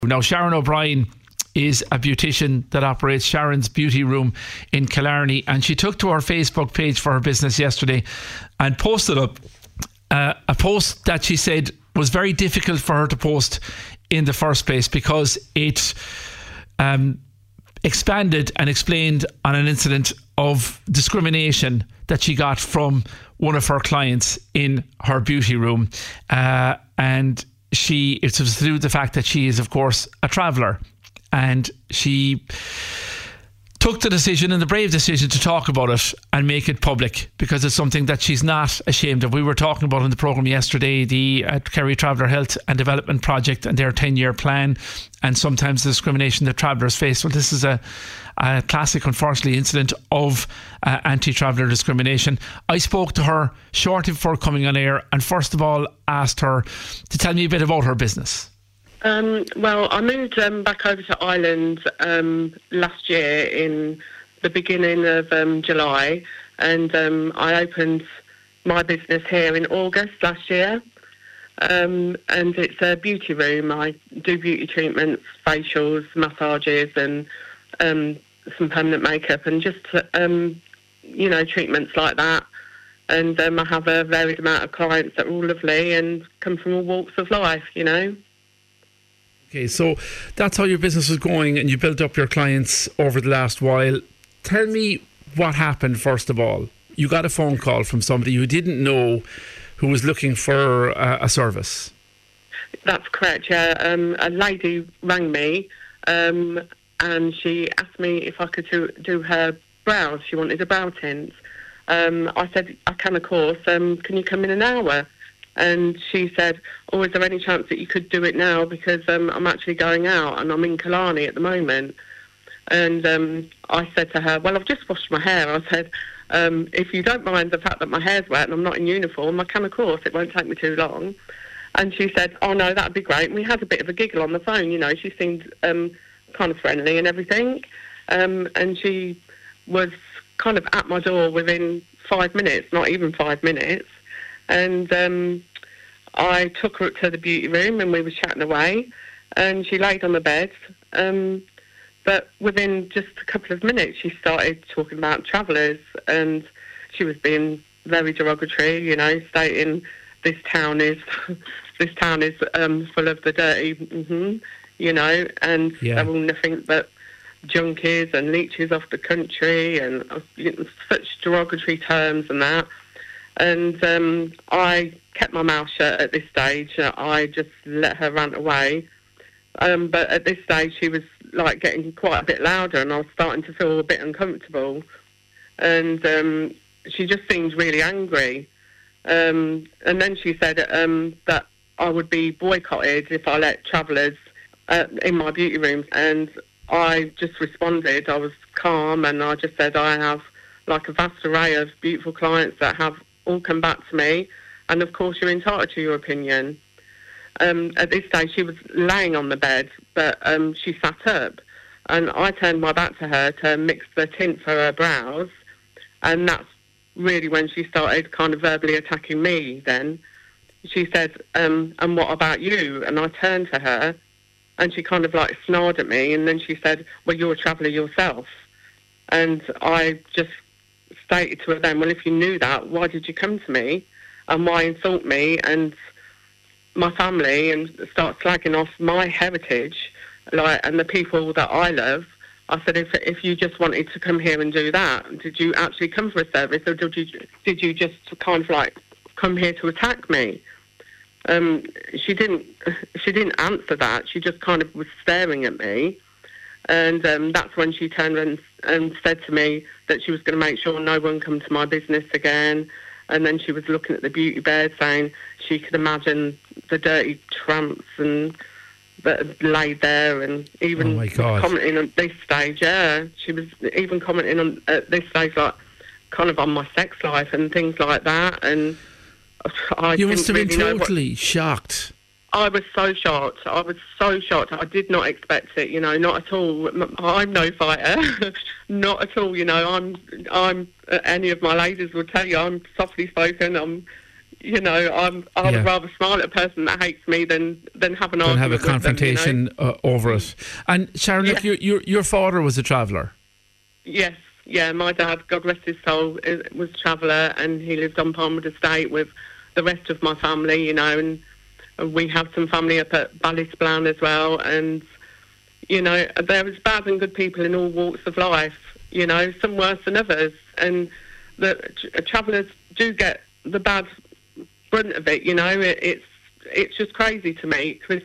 Now, Sharon O'Brien is a beautician that operates Sharon's Beauty Room in Killarney, and she took to her Facebook page for her business yesterday and posted up a post that she said was very difficult for her to post in the first place because it expanded and explained on an incident of discrimination that she got from one of her clients in her beauty room, and it was through the fact that she is, of course, a traveller, and she took the decision, and the brave decision, to talk about it and make it public because it's something that she's not ashamed of. We were talking about in the programme yesterday the Kerry Traveller Health and Development Project and their 10-year plan, and sometimes the discrimination that travellers face. Well, this is a classic, unfortunately, incident of anti-traveller discrimination. I spoke to her shortly before coming on air and first of all asked her to tell me a bit about her business. Well, I moved back over to Ireland last year in the beginning of July, and I opened my business here in August last year. And it's a beauty room. I do beauty treatments, facials, massages, and some permanent makeup, and just treatments like that. And I have a varied amount of clients that are all lovely and come from all walks of life, Okay, so that's how your business was going, and you built up your clients over the last while. Tell me what happened, first of all. You got a phone call from somebody you didn't know who was looking for a service. That's correct, yeah. A lady rang me and she asked me if I could do her brows. She wanted a brow tint. I said, I can, of course. Can you come in an hour? And she said, oh, is there any chance that you could do it now? Because I'm actually going out and I'm in Killarney at the moment. And I said to her, well, I've just washed my hair. I said, if you don't mind the fact that my hair's wet and I'm not in uniform, I can, of course. It won't take me too long. And she said, oh, no, that'd be great. And we had a bit of a giggle on the phone, She seemed kind of friendly and everything. And she was kind of at my door within 5 minutes, not even 5 minutes. And I took her to the beauty room and we were chatting away, and she laid on the bed. But within just a couple of minutes, she started talking about travellers, and she was being very derogatory, stating this town is full of the dirty, and they're all nothing but junkies and leeches off the country, and such derogatory terms and that. And I kept my mouth shut at this stage. I just let her rant away. But at this stage, she was getting quite a bit louder, and I was starting to feel a bit uncomfortable. And she just seemed really angry. And then she said that I would be boycotted if I let travellers in my beauty room. And I just responded. I was calm, and I just said I have a vast array of beautiful clients that have all come back to me, and of course you're entitled to your opinion. At this stage she was laying on the bed, but she sat up, and I turned my back to her to mix the tint for her brows, and that's really when she started kind of verbally attacking me. Then she said, and what about you? And I turned to her, and she kind of snarled at me, and then she said, well, you're a traveller yourself. And I just stated to her then, well, if you knew that, why did you come to me, and why insult me and my family and start slagging off my heritage, and the people that I love? I said, if you just wanted to come here and do that, did you actually come for a service, or did you just kind of come here to attack me? She didn't answer that. She just kind of was staring at me. And that's when she turned and said to me that she was going to make sure no one come to my business again. And then she was looking at the beauty bed, saying she could imagine the dirty tramps and that laid there, and even commenting on this stage. Yeah, she was even commenting on at this stage, kind of on my sex life and things like that. And you must have been totally shocked. I was so shocked. I did not expect it, not at all. I'm no fighter, not at all. I'm. Any of my ladies will tell you I'm softly spoken. you know, I would rather smile at a person that hates me than have an argument. Have a confrontation with them, over it. And Sharon, look, your father was a traveller. Yes, yeah. My dad, God rest his soul, was a traveller, and he lived on Palmwood Estate with the rest of my family, you know, and we have some family up at Ballysplan as well. And, you know, there is bad and good people in all walks of life, you know, some worse than others. And the travellers do get the bad brunt of it, you know. It's just crazy to me, because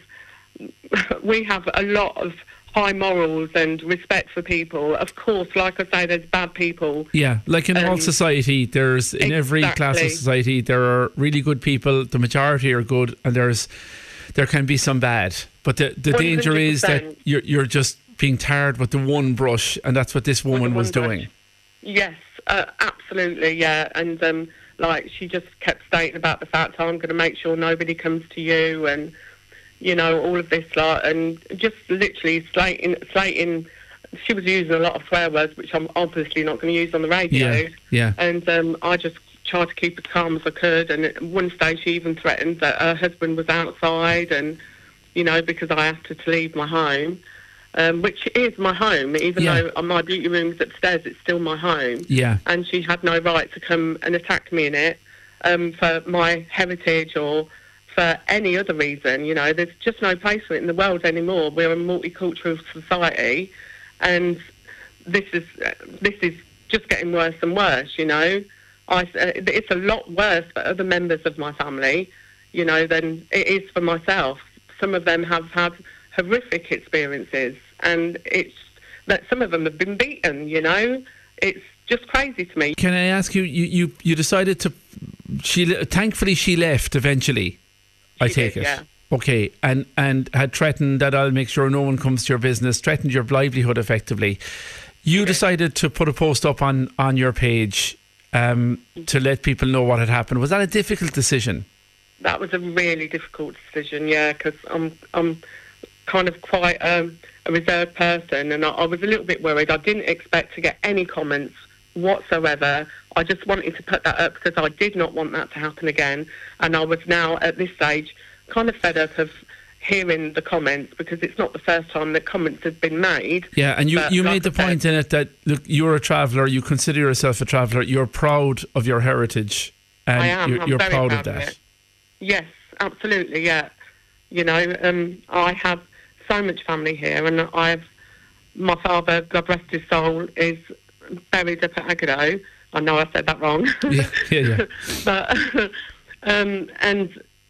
we have a lot of high morals and respect for people. Of course, like I say, there's bad people. Yeah, like in all society, there's in every class of society, there are really good people. The majority are good, and there can be some bad. But the danger is that you're just being tarred with the one brush, and that's what this woman was doing. Yes, absolutely, yeah. And like, she just kept stating about the fact, I'm going to make sure nobody comes to you, and, you know, all of this lot, and just literally slating. She was using a lot of swear words, which I'm obviously not going to use on the radio. Yeah. And I just tried to keep as calm as I could. And at one stage, she even threatened that her husband was outside, and, you know, because I asked her to leave my home, which is my home, even though my beauty room's upstairs, it's still my home. Yeah. And she had no right to come and attack me in it for my heritage or for any other reason. You know, there's just no place for it in the world anymore. We're a multicultural society, and this is just getting worse and worse, you know. It's a lot worse for other members of my family, you know, than it is for myself. Some of them have had horrific experiences, and it's that some of them have been beaten, you know. It's just crazy to me. Can I ask you, you decided to, thankfully she left eventually, I take it. Yeah. Okay, and had threatened that I'll make sure no one comes to your business, threatened your livelihood effectively. You decided to put a post up on your page to let people know what had happened. Was that a difficult decision? That was a really difficult decision, yeah, because I'm kind of quite a reserved person, and I was a little bit worried. I didn't expect to get any comments whatsoever. I just wanted to put that up because I did not want that to happen again, and I was now at this stage kind of fed up of hearing the comments, because it's not the first time that comments have been made. Yeah, and you made the point in it that, look, you're a traveller, you consider yourself a traveller, you're proud of your heritage, and I am. you're very proud of that. It. Yes, absolutely, yeah. You know, I have so much family here, and my father, God rest his soul, is buried up at Agado. I know I said that wrong. Yeah. But, and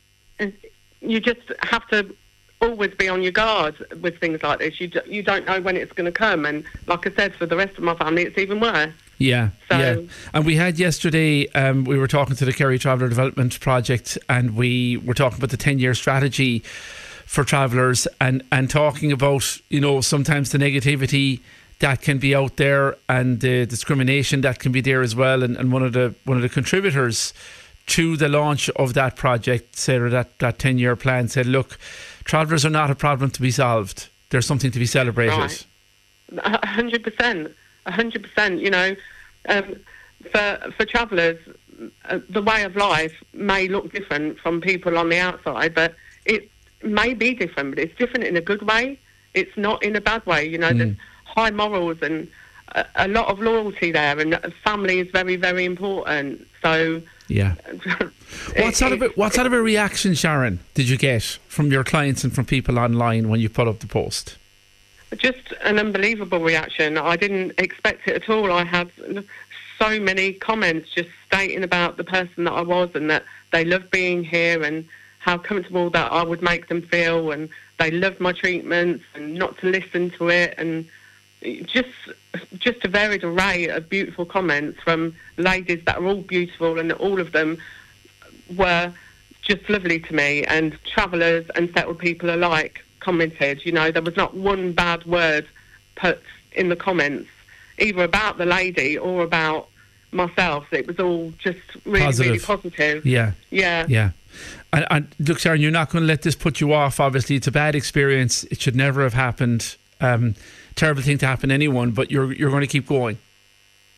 you just have to always be on your guard with things like this. You don't know when it's going to come, and like I said, for the rest of my family, it's even worse. Yeah. And we had yesterday, we were talking to the Kerry Traveller Development Project, and we were talking about the 10-year strategy for travellers, and talking about, you know, sometimes the negativity that can be out there, and the discrimination that can be there as well. And one of the contributors to the launch of that project said, or that 10-year plan said, look, travellers are not a problem to be solved. They're something to be celebrated. Right. 100%. You know, for travellers, the way of life may look different from people on the outside, but it may be different, but it's different in a good way. It's not in a bad way. You know, there's high morals and a lot of loyalty there, and family is very, very important. So yeah. What sort of a reaction, Sharon, did you get from your clients and from people online when you put up the post? Just an unbelievable reaction. I didn't expect it at all. I had so many comments just stating about the person that I was, and that they loved being here, and how comfortable that I would make them feel, and they loved my treatments, and not to listen to it, and just a varied array of beautiful comments from ladies that are all beautiful, and all of them were just lovely to me, and travellers and settled people alike commented. You know, there was not one bad word put in the comments, either about the lady or about myself. It was all just really positive. Yeah. And look, Sharon, you're not going to let this put you off. Obviously, it's a bad experience. It should never have happened. Terrible thing to happen to anyone, but you're going to keep going.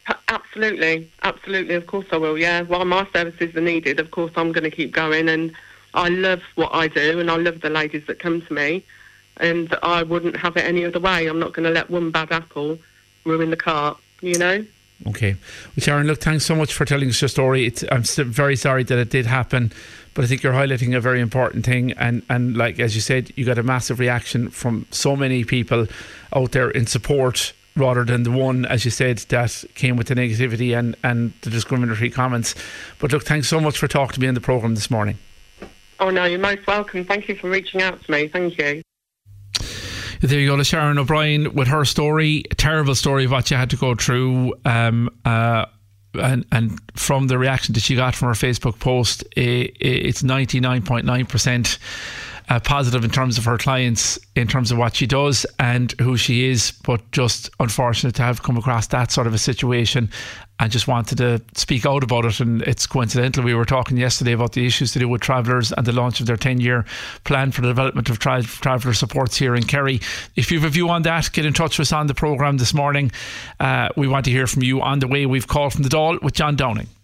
Absolutely. Of course I will. Yeah. While my services are needed, of course I'm going to keep going. And I love what I do, and I love the ladies that come to me. And I wouldn't have it any other way. I'm not going to let one bad apple ruin the cart. Okay. Well, Sharon, look, thanks so much for telling us your story. I'm very sorry that it did happen, but I think you're highlighting a very important thing. And like, as you said, you got a massive reaction from so many people out there in support, rather than the one, as you said, that came with the negativity and the discriminatory comments. But look, thanks so much for talking to me on the programme this morning. Oh, no, you're most welcome. Thank you for reaching out to me. Thank you. There you go, to Sharon O'Brien with her story, a terrible story of what you had to go through, and from the reaction that she got from her Facebook post, it's 99.9% positive in terms of her clients, in terms of what she does and who she is, but just unfortunate to have come across that sort of a situation. I just wanted to speak out about it, and it's coincidental. We were talking yesterday about the issues to do with travellers and the launch of their 10-year plan for the development of traveller supports here in Kerry. If you have a view on that, get in touch with us on the programme this morning. We want to hear from you. On the way, we've called from the Dáil with John Downing.